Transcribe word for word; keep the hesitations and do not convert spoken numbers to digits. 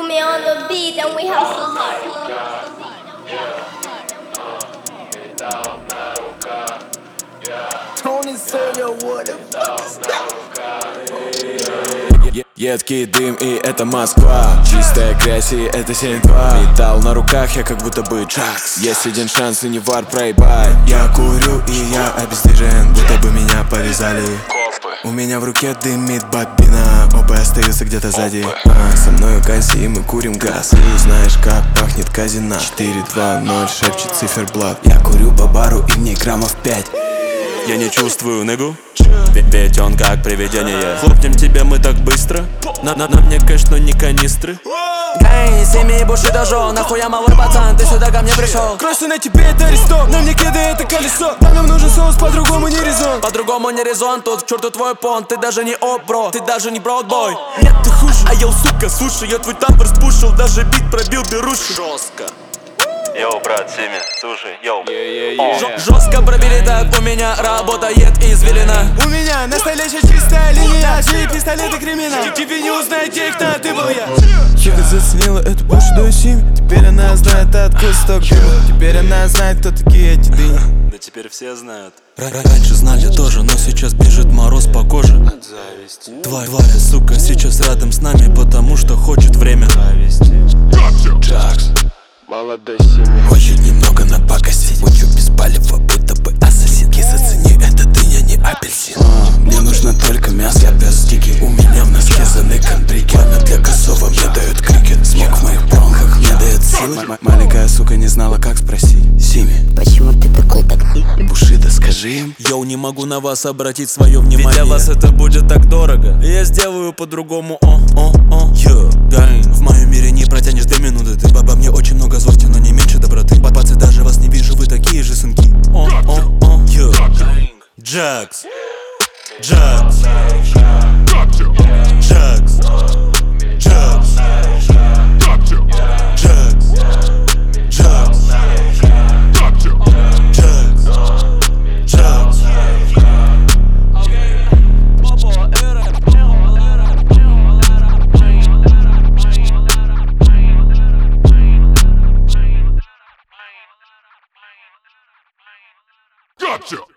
me on the beat and we hustle hard. Tony Sawyer, what the fuck is that? Едкий дым, и это Москва. Чистая грязь, и это семь два. Металл на руках, я как будто бы Джакс. Есть один шанс, и не вар, проебай. Я курю, и я обездвижен, будто бы меня повязали. У меня в руке дымит бобина, опы остаются где-то сзади. а, Со мною Кази, и мы курим газ. И знаешь, как пахнет казина. Четыре, два, ноль, шепчет циферблат. Я курю по бару, и мне граммов пять. Я не чувствую нигу, ведь он как привидение. Хлопнем тебе мы так быстро. На, на, на мне кэш, но не канистры. Гэй, семьи бушидожо, нахуя малый пацан, ты сюда ко мне пришел? Кроссы на тебе это арестов, на мне кеды это колесо. Да нам нужен соус, по-другому не резон. По-другому не резон, тут к черту твой понт. Ты даже не оп-бро, ты даже не бродбой. Нет, ты хуже, А я, сука, слушай, я твой тампер спушил, даже бит пробил беруши. Жестко. Йоу, брат, Сими, слушай, йоу. жестко пробили так, у меня работает извилина. У меня настоящая чистая линия, жили пистолеты криминал. Тебе не узнать тех, кто ты был я. Чика заценила эту бушную семь. Теперь она знает, откуда сток дыма. Теперь она знает, кто такие эти дыни. Да теперь все знают. Раньше знали тоже, но сейчас бежит мороз по коже. От зависти. Твоя, твоя сука сейчас рядом с нами, потому что хочет время. Джакс. Молодой Сими. Хочет немного напакостить. Учу без палева, будто бы ассасин. Зацени, это дыня, не апельсин. а, Мне нужно только мясо, я без стики. У меня в носке заныкан прикид. Пламя для косого мне дает крикет. Смог в моих бронхах мне дает силы. М- Маленькая сука не знала, как спросить. Сими, Почему ты такой такой? Бушида, скажи им. Йоу, не могу на вас обратить свое внимание. Ведь для вас это будет так дорого. Я сделаю по-другому, о, о, о. Йо, гайн. В моем мире не протянешь две минуты. Ты баба, мне очень много злости, но не меньше доброты. Папацы, даже вас не вижу, вы такие же сынки. О, о, о. Йо, Джакс. Джакс. Джакс. Джакс. Джакс. Джакс. Джакс. Джакс. Gotcha!